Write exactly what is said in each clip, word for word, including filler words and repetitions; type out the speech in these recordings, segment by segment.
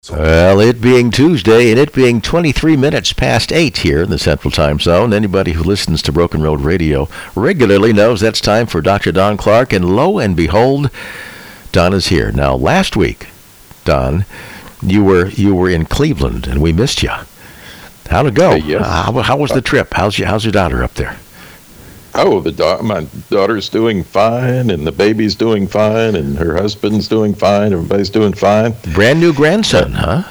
Well, it being Tuesday and it being twenty-three minutes past eight here in the Central Time Zone, anybody who listens to Broken Road Radio regularly knows that's time for Doctor Don Clark, and lo and behold, Don is here. Now, last week, Don, you were you were in Cleveland and we missed you. How'd it go? Uh, yes. How, how was the trip? How's your, how's your daughter up there? Oh, the da- my daughter's doing fine, and the baby's doing fine, and her husband's doing fine. Everybody's doing fine. Brand new grandson, huh?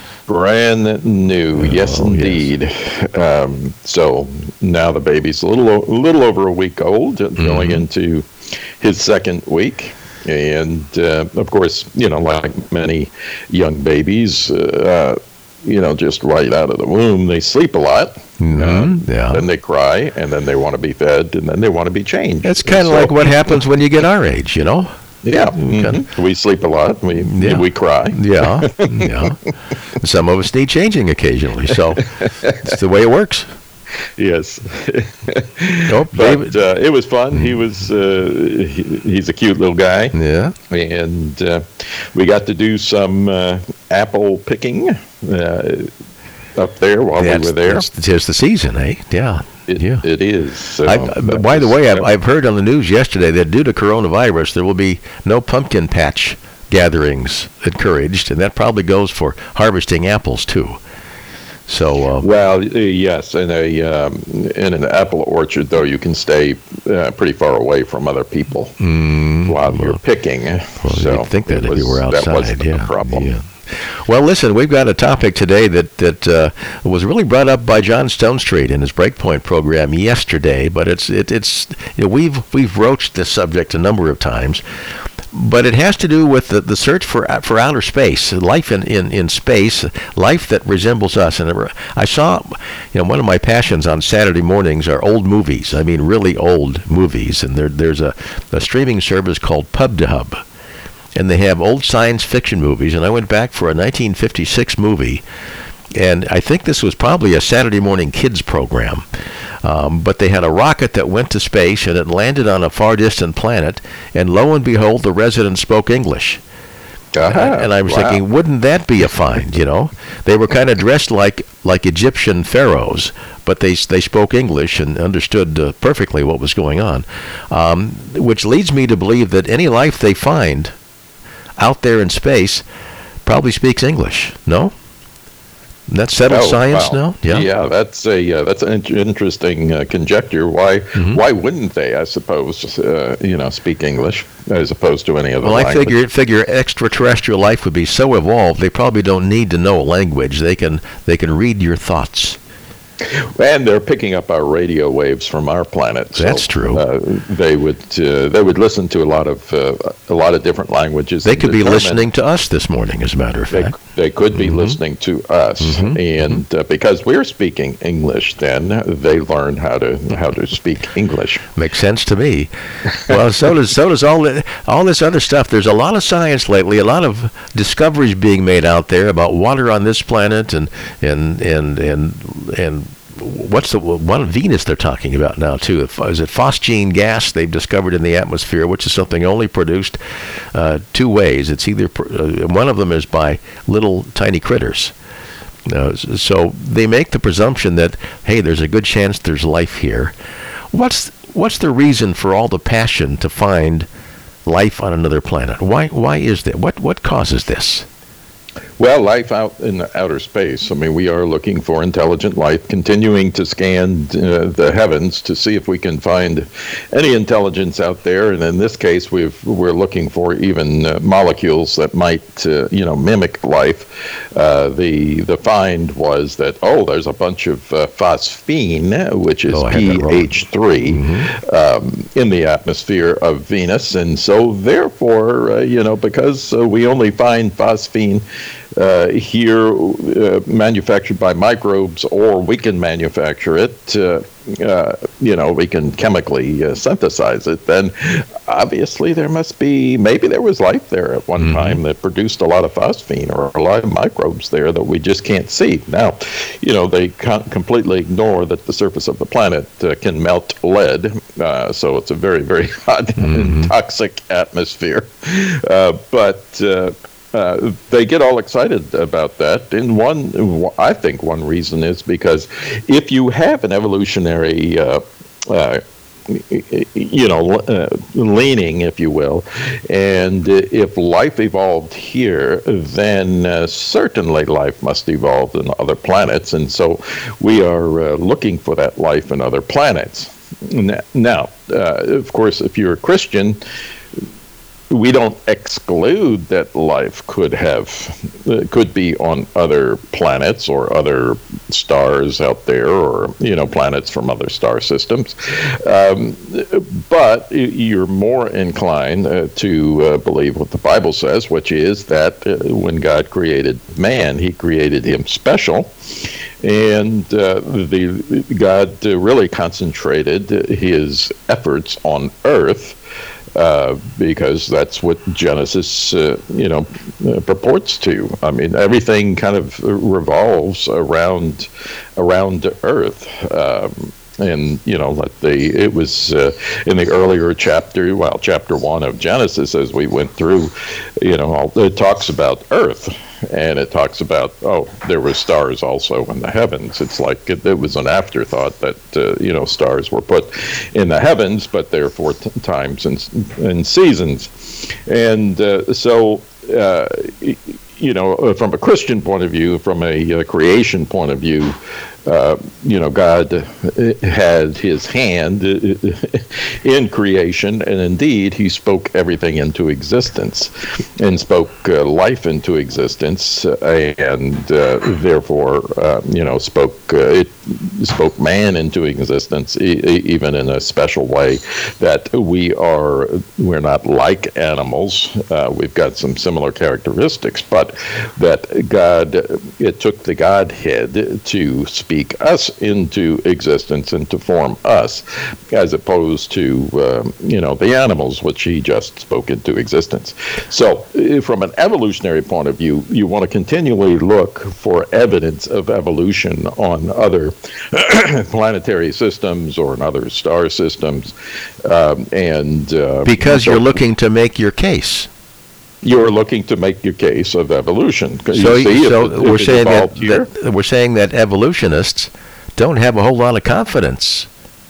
Brand new, Oh, yes, indeed. yes. Um, so now the baby's a little, o- a little over a week old, uh, going into his second week. And, uh, of course, you know, like many young babies, uh, you know, just right out of the womb, they sleep a lot. Mhm, Uh, yeah. Then they cry, and then they want to be fed, and then they want to be changed. It's kind of So- like what happens when you get our age, you know? Yeah, kinda- mhm. We sleep a lot. We Yeah. we cry. Yeah, yeah. Some of us need changing occasionally, so it's the way it works. Yes, Oh, David. but uh, it was fun. He was uh, he, he's a cute little guy, Yeah. and uh, we got to do some uh, apple picking uh, up there while That's, we were there. that's tis the season, eh? Yeah. It, yeah. it is. So I, that by the was- way, I've, I've heard on the news yesterday that due to coronavirus, there will be no pumpkin patch gatherings encouraged, and that probably goes for harvesting apples too. So, uh, Well, uh, yes, in a um, in an apple orchard, though, you can stay uh, pretty far away from other people while you're picking. well, so you'd think that it if you were was- outside, that wasn't yeah. a problem. Yeah. Well, listen, we've got a topic today that that uh, was really brought up by John Stonestreet in his Breakpoint program yesterday, but it's it, it's you know, we've we've broached this subject a number of times. But it has to do with the, the search for for outer space, life in, in, in space, life that resembles us. And I saw, you know, one of my passions on Saturday mornings are old movies. I mean, really old movies. And there there's a, a streaming service called PubDub, and they have old science fiction movies. And I went back for a nineteen fifty-six movie, and I think this was probably a Saturday morning kids program. Um, but they had a rocket that went to space, and it landed on a far distant planet, and lo and behold, the residents spoke English. Uh-huh. And I was Wow. thinking, wouldn't that be a find, you know? They were kind of dressed like like Egyptian pharaohs, but they they spoke English and understood uh, perfectly what was going on, um, which leads me to believe that any life they find out there in space probably speaks English, no? That's settled Oh, science wow. now? Yeah. Yeah, that's a uh, that's an in- interesting uh, conjecture. Why Mm-hmm. why wouldn't they? I suppose uh, you know speak English as opposed to any other Well, I language. figure figure extraterrestrial life would be so evolved they probably don't need to know a language. They can they can read your thoughts. And they're picking up our radio waves from our planet. So, That's true. Uh, they would uh, they would listen to a lot of uh, a lot of different languages. They and could be determine- listening to us this morning, as a matter of They, fact. they could be Mm-hmm. listening to us, and uh, because we're speaking English, then they learn how to how to speak English. Makes sense to me. Well, so does so does all the, all this other stuff. There's a lot of science lately, a lot of discoveries being made out there about water on this planet, and and and and and what's the one on Venus they're talking about now too? Is it phosgene gas they've discovered in the atmosphere, which is something only produced uh, two ways. It's either pr- uh, one of them is by little tiny critters. Uh, so they make the presumption that, hey, there's a good chance there's life here. What's what's the reason for all the passion to find life on another planet? Why why is that? What what causes this? Well, life out in outer space. I mean, we are looking for intelligent life, continuing to scan uh, the heavens to see if we can find any intelligence out there. And in this case, we've, we're looking for even uh, molecules that might, uh, you know, mimic life. Uh, the the find was that, oh, there's a bunch of uh, phosphine, which is Oh, I had that wrong. P H three, um, in the atmosphere of Venus. And so, therefore, uh, you know, because uh, we only find phosphine uh, here uh, manufactured by microbes, or we can manufacture it, uh, uh, you know, we can chemically uh, synthesize it, then obviously there must be, maybe there was life there at one time that produced a lot of phosphine or a lot of microbes there that we just can't see. Now, you know, they can't completely ignore that the surface of the planet uh, can melt lead, uh, so it's a very, very hot and toxic atmosphere. Uh, but uh, uh, they get all excited about that. And one, I think one reason is because if you have an evolutionary uh, uh, you know, uh, leaning, if you will. And if life evolved here, then uh, certainly life must evolve in other planets. And so we are uh, looking for that life in other planets. Now, uh, of course, if you're a Christian, we don't exclude that life could have, uh, could be on other planets or other stars out there, or, you know, planets from other star systems. Um, but you're more inclined uh, to uh, believe what the Bible says, which is that uh, when God created man, he created him special. And uh, the God uh, really concentrated his efforts on Earth. Uh, because that's what Genesis, uh, you know, uh, purports to. I mean, everything kind of revolves around around Earth. Um, and, you know, like the, it was uh, in the earlier chapter, well, chapter one of Genesis, as we went through, you know, it talks about Earth. And it talks about, oh, there were stars also in the heavens. It's like it, it was an afterthought that, uh, you know, stars were put in the heavens, but they're for t- times and, and seasons. And uh, so, uh, you know, from a Christian point of view, from a uh, creation point of view, uh, you know, God had his hand in creation, and indeed, he spoke everything into existence and spoke uh, life into existence, and uh, therefore, uh, you know, spoke uh, it spoke man into existence, e- even in a special way that we are we're not like animals. Uh, we've got some similar characteristics, but that God, it took the Godhead to speak us into existence and to form us, as opposed to, um, you know, the animals, which he just spoke into existence. So from an evolutionary point of view, you want to continually look for evidence of evolution on other planetary systems or in other star systems. Um, and uh, Because so you're looking to make your case. You're looking to make your case of evolution. So, you see, so if it, we're if it saying that, evolved here, that we're saying that evolutionists don't have a whole lot of confidence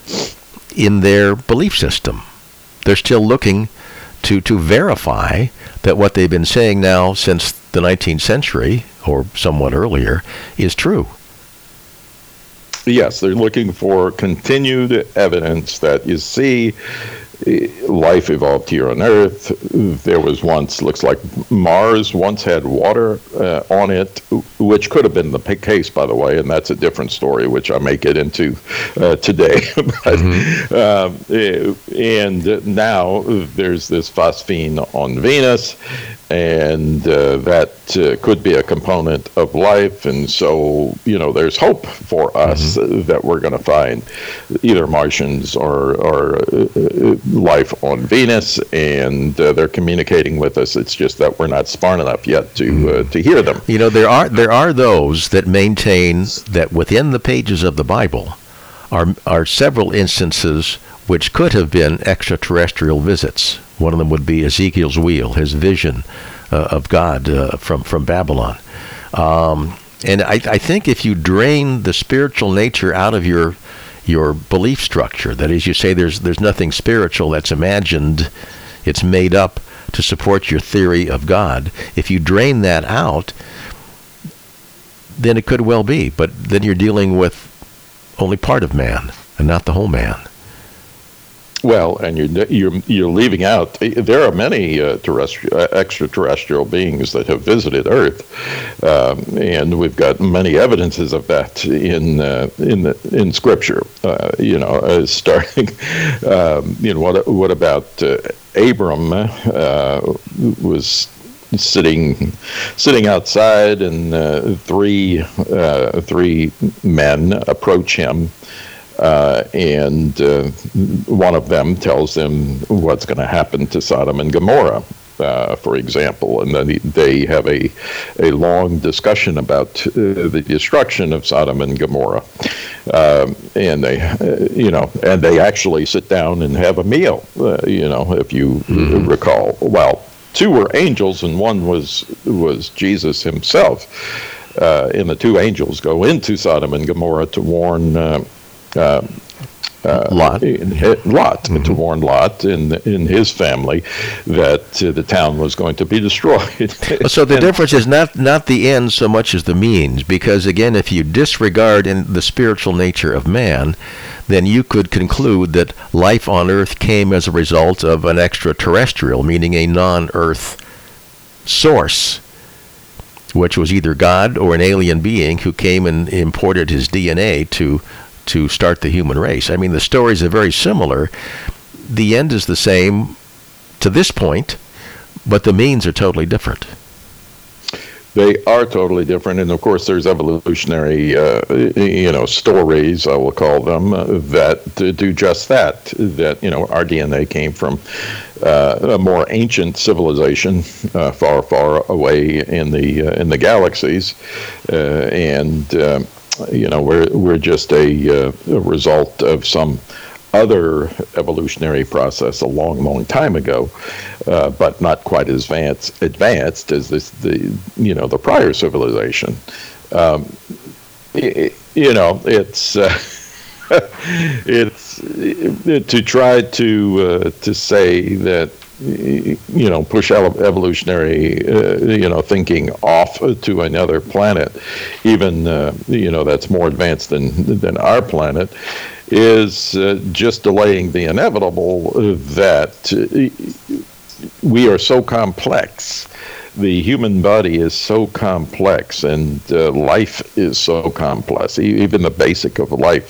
in their belief system. They're still looking to to verify that what they've been saying now since the nineteenth century, or somewhat earlier, is true. Yes, they're looking for continued evidence that, you see, life evolved here on Earth. There was once, looks like Mars once had water uh, on it, which could have been the case, by the way, and that's a different story, which I may get into uh, today. but, mm-hmm. um, and now there's this phosphine on Venus, and uh, that uh, could be a component of life. And so, you know, there's hope for us mm-hmm. uh, that we're going to find either Martians or, or uh, life on Venus, and uh, they're communicating with us. It's just that we're not smart enough yet to uh, to hear them. You know, there are there are those that maintain that within the pages of the Bible are are several instances which could have been extraterrestrial visits. One of them would be Ezekiel's wheel, his vision uh, of God uh, from from Babylon. Um, and I, I think if you drain the spiritual nature out of your your belief structure, that is, you say there's there's nothing spiritual that's imagined, it's made up to support your theory of God. If you drain that out, then it could well be, but then you're dealing with only part of man and not the whole man. Well, and you're you're you're leaving out. There are many uh, terrestrial, uh, extraterrestrial beings that have visited Earth, um, and we've got many evidences of that in uh, in the in Scripture. Uh, you know, uh, starting. Um, you know, what what about uh, Abram uh, was sitting sitting outside, and uh, three uh, three men approach him. Uh, and uh, one of them tells them what's going to happen to Sodom and Gomorrah, uh, for example, and then they have a a long discussion about uh, the destruction of Sodom and Gomorrah, um, and they, uh, you know, and they actually sit down and have a meal, uh, you know, if you mm-hmm. recall. Well, two were angels, and one was was Jesus himself. Uh, and the two angels go into Sodom and Gomorrah to warn uh, uh, Uh, Lot, Lot mm-hmm. to warn Lot and in his family that uh, the town was going to be destroyed. So the difference is not not the end so much as the means, because again, if you disregard in the spiritual nature of man, then you could conclude that life on Earth came as a result of an extraterrestrial, meaning a non-Earth source, which was either God or an alien being who came and imported his D N A to to start the human race. I mean, the stories are very similar. The end is the same to this point, but the means are totally different. They are totally different, and of course, there's evolutionary, uh, you know, stories, I will call them, uh, that do just that. That you know, our D N A came from uh, a more ancient civilization, uh, far, far away in the uh, in the galaxies, uh, and uh, you know, we're we're just a, uh, a result of some other evolutionary process a long, long time ago, uh, but not quite as advanced, advanced as this, the you know the prior civilization. Um, it, you know, it's uh, it's it, to try to uh, to say that you know push evolutionary uh, you know thinking off to another planet, even uh, you know that's more advanced than than our planet, is uh, just delaying the inevitable. Uh, that uh, we are so complex. The human body is so complex, and uh, life is so complex, even the basic of life,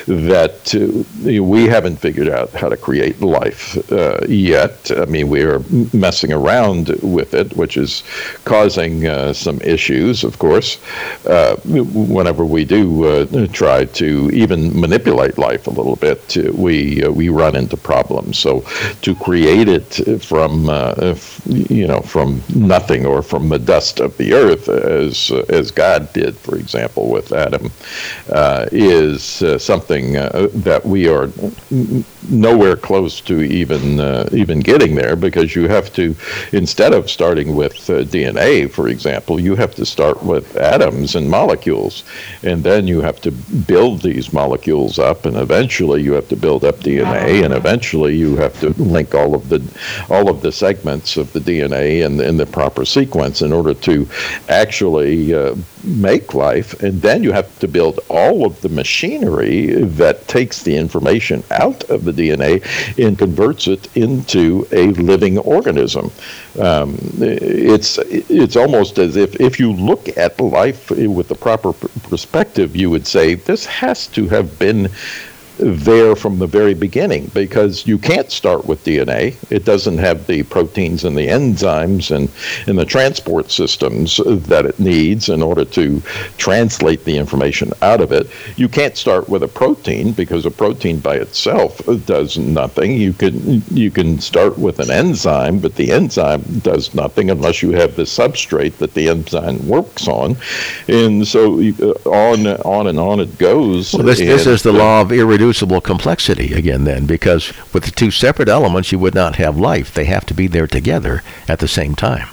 that uh, we haven't figured out how to create life uh, yet. I mean, we are messing around with it, which is causing uh, some issues, of course, uh, whenever we do uh, try to even manipulate life a little bit, we uh, we run into problems. So to create it from, uh, you know, from nothing, or from the dust of the earth, as as God did, for example, with Adam, uh, is uh, something uh, that we are n- nowhere close to even uh, even getting there, because you have to, instead of starting with uh, D N A, for example, you have to start with atoms and molecules, and then you have to build these molecules up, and eventually you have to build up D N A, and eventually you have to link all of the all of the segments of the D N A in, in the proper sequence in order to actually uh, make life, and then you have to build all of the machinery that takes the information out of the D N A and converts it into a living organism. Um, it's it's almost as if if you look at life with the proper perspective, you would say this has to have been there from the very beginning, because you can't start with D N A. It doesn't have the proteins and the enzymes and, and the transport systems that it needs in order to translate the information out of it. You can't start with a protein, because a protein by itself does nothing. You can you can start with an enzyme, but the enzyme does nothing unless you have the substrate that the enzyme works on. And so uh, on on and on it goes. Well, this, and, this is the law of irreducible complexity again, then, because with the two separate elements, you would not have life. They have to be there together at the same time.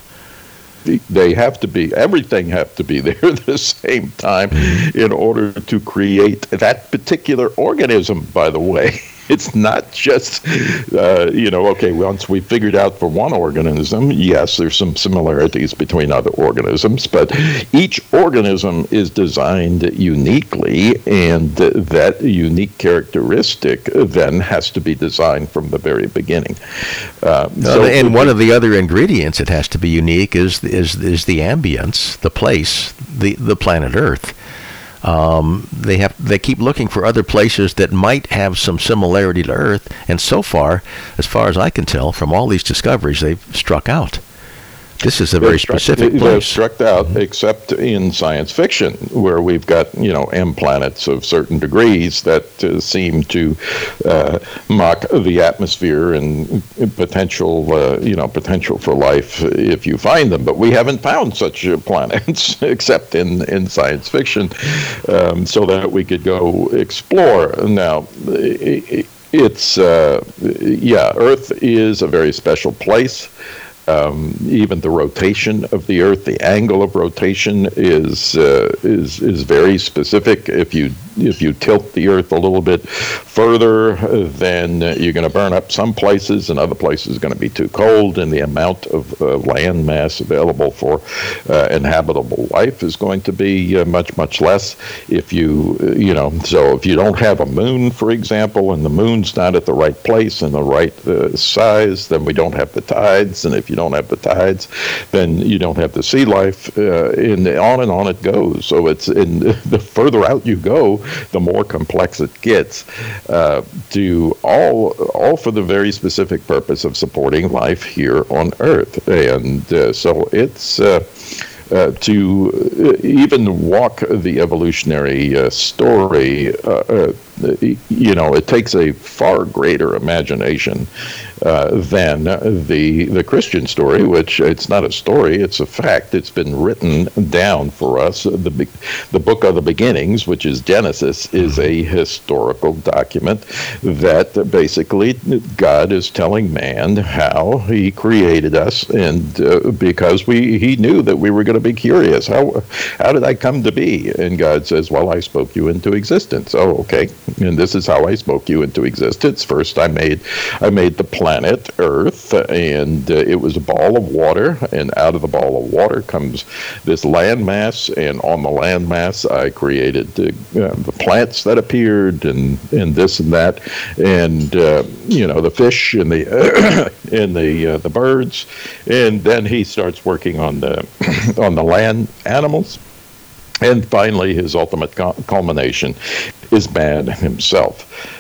They have to be, everything have to be there at the same time in order to create that particular organism, by the way. It's not just, uh, you know, okay, once we figured out for one organism, yes, there's some similarities between other organisms, but each organism is designed uniquely, and that unique characteristic then has to be designed from the very beginning. Uh, so and one of the other ingredients that has to be unique is is is the ambience, the place, the, the planet Earth. Um, they have they keep looking for other places that might have some similarity to Earth, and so far, as far as I can tell from all these discoveries, they've struck out. This is a very struck, specific place. They've struck out, mm-hmm. except in science fiction, where we've got, you know, M planets of certain degrees that uh, seem to uh, mock the atmosphere and potential, uh, you know, potential for life if you find them. But we haven't found such uh, planets except in, in science fiction, um, so that we could go explore. Now, it, it's, uh, yeah, Earth is a very special place. Um, even the rotation of the Earth, the angle of rotation is uh, is is very specific. If you if you tilt the Earth a little bit further, then you're going to burn up some places, and other places are going to be too cold, and the amount of uh, land mass available for uh, inhabitable life is going to be uh, much much less. If you uh, you know, so if you don't have a moon, for example, and the moon's not at the right place and the right uh, size, then we don't have the tides, and if you don't have the tides, then you don't have the sea life, uh, and on and on it goes. So it's in the further out you go, the more complex it gets. Uh, to all, all for the very specific purpose of supporting life here on Earth, and uh, so it's. Uh, Uh, to even walk the evolutionary uh, story, uh, uh, you know, it takes a far greater imagination uh, than the the Christian story, which it's not a story, it's a fact. It's been written down for us. The the book of the beginnings, which is Genesis, is a historical document that basically God is telling man how he created us, and uh, because we he knew that we were going to be curious. How how did I come to be? And God says, well, I spoke you into existence. Oh, okay. And this is how I spoke you into existence. First, I made I made the planet Earth, and uh, it was a ball of water, and out of the ball of water comes this land mass, and on the land mass, I created uh, uh, the plants that appeared, and, and this and that, and uh, you know, the fish and the and the uh, the birds, and then he starts working on the on the land animals. And finally, his ultimate culmination is man himself.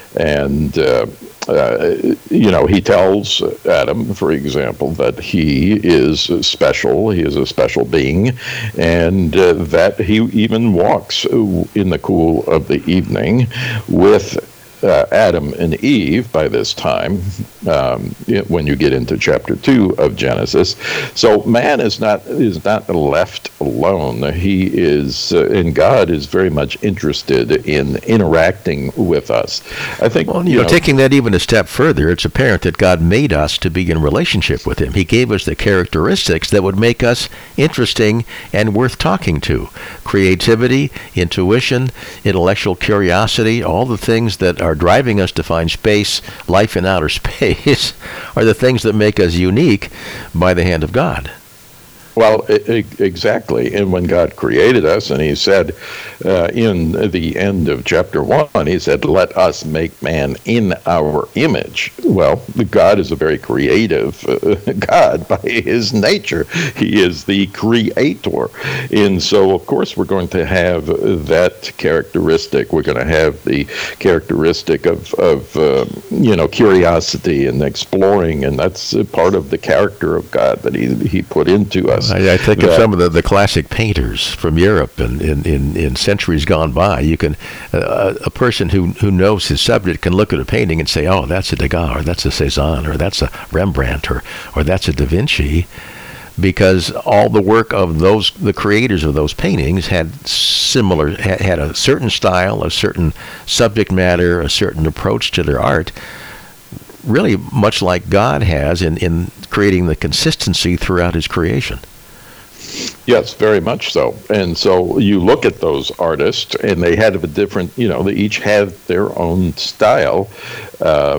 And, uh, uh, you know, he tells Adam, for example, that he is special, he is a special being, and uh, that he even walks in the cool of the evening with Uh, Adam and Eve by this time, um, when you get into chapter two of Genesis. So man is not is not left alone. He is, uh, and God is very much interested in interacting with us. I think, well, you, you know, know, taking that even a step further, it's apparent that God made us to be in relationship with Him. He gave us the characteristics that would make us interesting and worth talking to: creativity, intuition, intellectual curiosity, all the things that are driving us to find space, life in outer space, are the things that make us unique by the hand of God. Well, I- exactly. And when God created us, and he said uh, in the end of chapter one, he said, let us make man in our image. Well, God is a very creative uh, God by his nature. He is the creator. And so, of course, we're going to have that characteristic. We're going to have the characteristic of, of uh, you know, curiosity and exploring. And that's a part of the character of God that he, he put into us. I, I think of some of the, the classic painters from Europe and in, in, in centuries gone by. You can uh, a person who, who knows his subject can look at a painting and say, oh, that's a Degas, or that's a Cézanne, or that's a Rembrandt, or or that's a Da Vinci, because all the work of those the creators of those paintings had similar had, had a certain style, a certain subject matter, a certain approach to their art, really much like God has in, in creating the consistency throughout his creation. Yes, very much so. And so you look at those artists, and they had a different, you know, they each had their own style uh,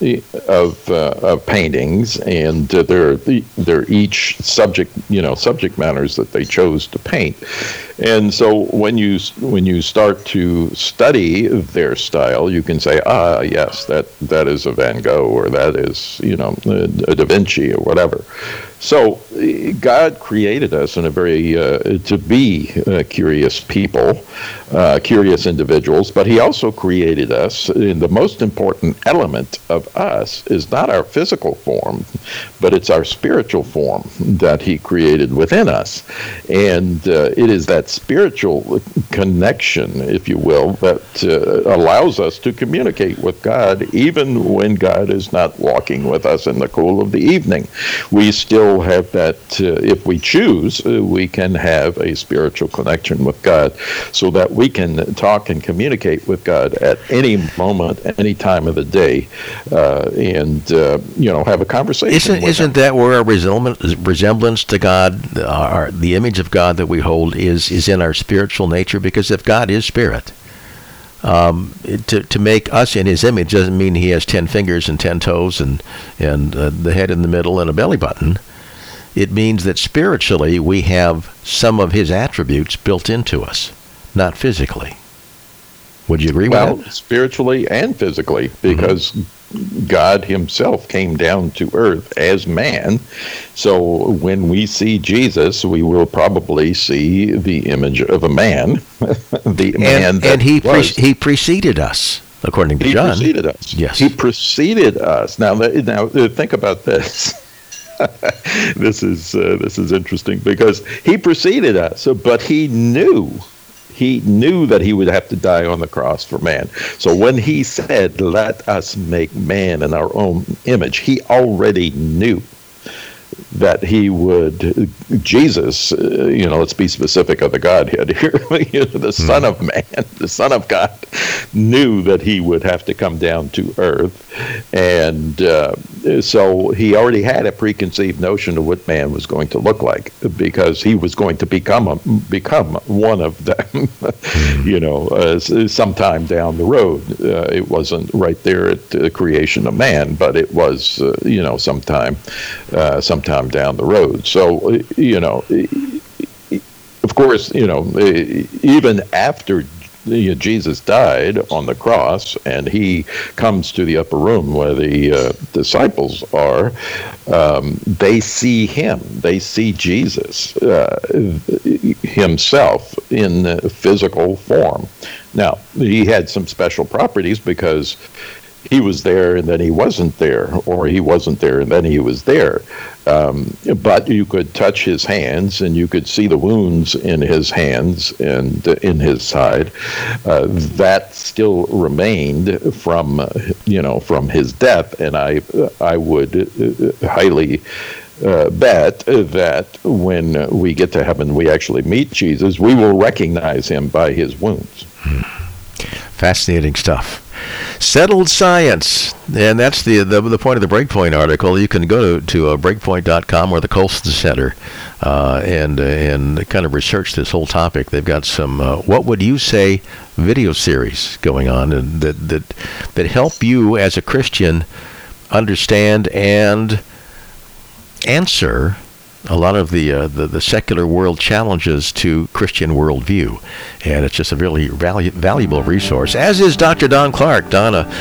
of uh, of paintings, and they're they're each subject, you know, subject matters that they chose to paint. And so when you when you start to study their style, you can say, ah, yes, that that is a Van Gogh, or that is, you know, a Da Vinci, or whatever. So God created us in a very uh, to be uh, curious people, uh, curious individuals, but he also created us, and the most important element of us is not our physical form, but it's our spiritual form that he created within us. And uh, it is that spiritual connection, if you will, that uh, allows us to communicate with God even when God is not walking with us in the cool of the evening. We still still have that, uh, if we choose, uh, we can have a spiritual connection with God so that we can talk and communicate with God at any moment, any time of the day, uh, and, uh, you know, have a conversation Isn't, with isn't him. that where our resemblance, resemblance to God, our, the image of God that we hold is, is in our spiritual nature? Because if God is spirit, um, to, to make us in his image doesn't mean he has ten fingers and ten toes and, and uh, the head in the middle and a belly button. It means that spiritually we have some of his attributes built into us, not physically. Would you agree well, with that? Spiritually and physically, because mm-hmm. God himself came down to earth as man. So when we see Jesus, we will probably see the image of a man, the and, man that and he pre- was. he preceded us, according to He John. He preceded us. Yes. He preceded us. Now, now think about this. this is uh, this is interesting because he preceded us, but he knew. He knew that he would have to die on the cross for man. So when he said, let us make man in our own image, he already knew that he would, Jesus, uh, you know, let's be specific of the Godhead here, you know, the mm-hmm. Son of Man, the Son of God, knew that he would have to come down to earth. And uh, so he already had a preconceived notion of what man was going to look like because he was going to become a, become one of them, mm-hmm. you know, uh, sometime down the road. Uh, it wasn't right there at the creation of man, but it was, uh, you know, sometime, uh, sometime down the road. So, you know, of course, you know, even after Jesus died on the cross and he comes to the upper room where the uh, disciples are, um, they see him. They see Jesus uh, himself in physical form. Now, he had some special properties because he was there and then he wasn't there, or he wasn't there and then he was there. Um, but you could touch his hands and you could see the wounds in his hands and uh, in his side. Uh, that still remained from, uh, you know, from his death. And I, I would uh, highly uh, bet that when we get to heaven, we actually meet Jesus, we will recognize him by his wounds. Fascinating stuff. Settled science, and that's the, the the point of the Breakpoint article. You can go to, to uh, breakpoint dot com or the Colson Center uh, and uh, and kind of research this whole topic. They've got some uh, what would you say video series going on, and that that that help you as a Christian understand and answer a lot of the, uh, the the secular world challenges to Christian worldview. And it's just a really valu- valuable resource, as is Doctor Don Clark. Don, a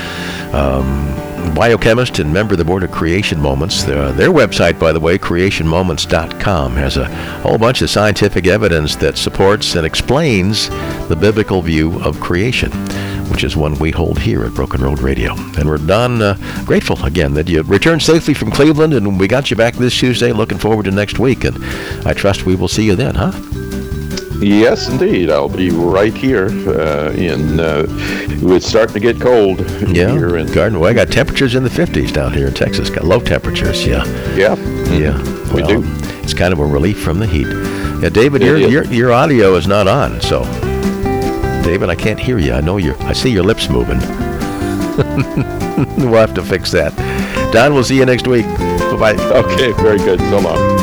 um, biochemist and member of the board of Creation Moments. Their, their website, by the way, creation moments dot com, has a whole bunch of scientific evidence that supports and explains the biblical view of creation, which is one we hold here at Broken Road Radio. And we're, Don, uh, grateful again that you returned safely from Cleveland, and we got you back this Tuesday. Looking forward to next week, and I trust we will see you then, huh? Yes, indeed. I'll be right here. Uh, in uh, it's starting to get cold yeah, here in Garden. Well, I got temperatures in the fifties down here in Texas. Got low temperatures. Yeah. Yeah. Yeah. Mm-hmm. We well, do. It's kind of a relief from the heat. Yeah, David, It your, is. your your audio is not on, so. David, I can't hear you. I know you're. I see your lips moving. We'll have to fix that. Don, we'll see you next week. Bye-bye. Okay, very good. So long.